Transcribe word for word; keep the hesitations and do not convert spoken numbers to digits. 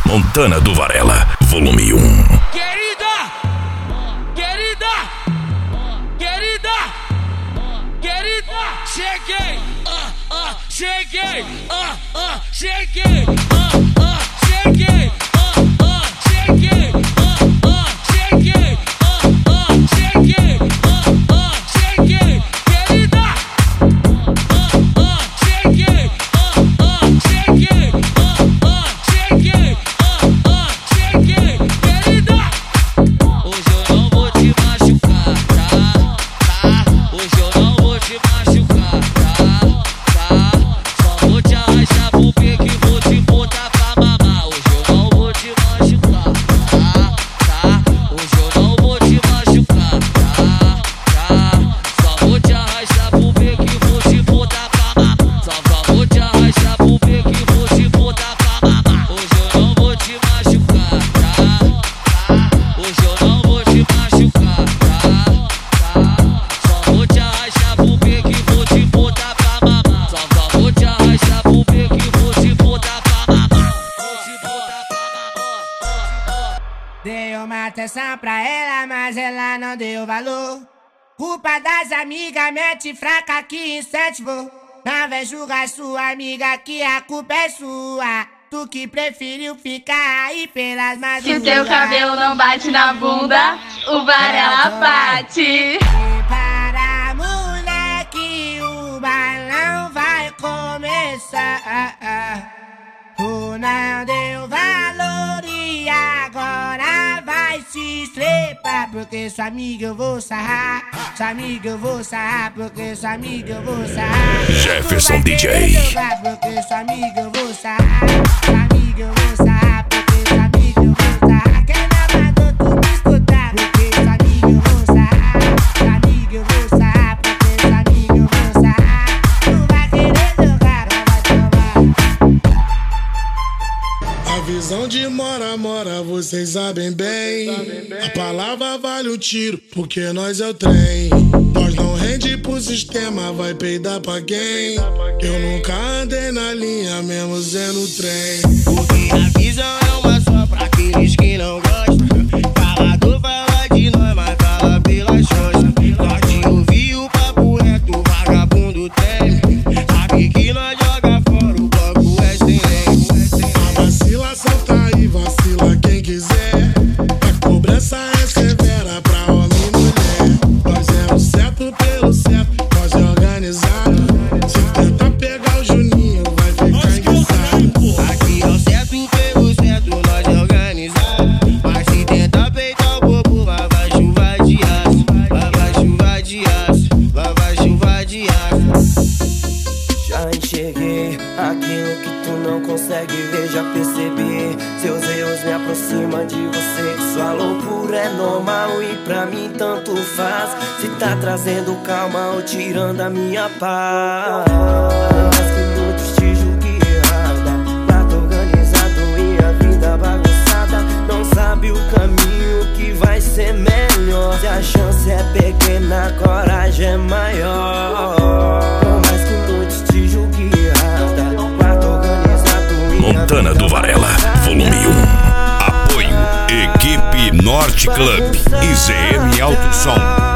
Montana do Varela, volume um. Querida, querida, querida, querida, cheguei, ah, ah, cheguei, ah, ah, cheguei, ah, ah, cheguei, ah, ah, cheguei, ah, ah, cheguei, ah, ah, cheguei, ah, ah, cheguei, querida, ah, ah, cheguei, ah, ah, cheguei, ah, ah, cheguei, ah, ah, cheguei, querida. Hoje eu não vou te machucar, tá? Tá? Hoje eu não vou te machucar, tá? Tá? Só vou te arrastar pro pique e vou te botar pra mamar. Hoje eu não vou te machucar, tá? Tá? Hoje eu não vou te machucar, tá? Tá? Só vou te arrastar pro pique e vou te botar pra mamar. Só só vou te arrastar pro pique e vou te botar pra mamar. Hoje eu não vou te machucar, tá? Tá? Hoje eu não vou te machucar, tá? Tá? Só vou te arrastar pro pique e vou te botar pra mamar. Só só vou te arrastar pro pique e vou te botar pra mamar. Vou te botar pra mamar. Dei uma atenção pra ela, mas ela não deu valor. Culpa das amigas, mente fraca que incentivou. Não vem julgar sua amiga que a culpa é sua. Tu que preferiu ficar aí pelas madrugadas. Se seu cabelo não bate na bunda, o Varela bate. Para moleque, o balão vai começar. Tu não deu valor e agora vai se estrepar. Porque sua amiga eu vou sarrar. Sua amiga eu vou sarrar. Porque sua amiga eu vou sarrar. Jefferson D J. Porque sua amiga eu vou sarrar. Sua amiga eu vou sarrar. Porque sua amiga eu vou sarrar. Quem não mandou tu me escutar? Porque sua amiga eu vou sarrar. Sua amiga eu vou sarrar. Porque sua amiga eu vou sarrar. Tu vai querer jogar, vai tomar. A visão de mora, mora, vocês sabem bem. A palavra vale o tiro, porque nós é o trem. Nós não rende pro sistema, vai peidar pra quem? Eu nunca andei na linha, mesmo sendo trem. Porque a visão é uma só pra aqueles que não gostam. Falador fala de nós, mas fala pelas costas. Pode ouvir o papo reto, vagabundo tem. Sabe que nós joga fora, o bloco é sem lei. A vacilação tá aí, vacila quem quiser. A cobrança é severa pra homem e mulher. Nós é o certo pelo certo, nós é organizado. Se tentar pegar o Juninho, vai ficar engraçado. Aqui é o certo pelo certo, nós é organizado. Mas se tentar peitar o bobo, vai vai chuva de aço. Vai vai chuva de aço, vai vai chuva de aço. Já enxerguei aquilo que tu não consegue ver, já percebi. Seus erros me aproximam de você. Sua loucura é normal e pra mim tanto faz. Se tá trazendo calma ou tirando a minha paz. Mas que muitos te julguem errada. Prato organizado e a vida bagunçada. Não sabe o caminho que vai ser melhor. Se a chance é pequena, a coragem é maior. Por mais que muitos te julguem errada. Prato organizado e a Montana do Varela, volume um. Apoio Equipe Norte Club e Z M Alto Som.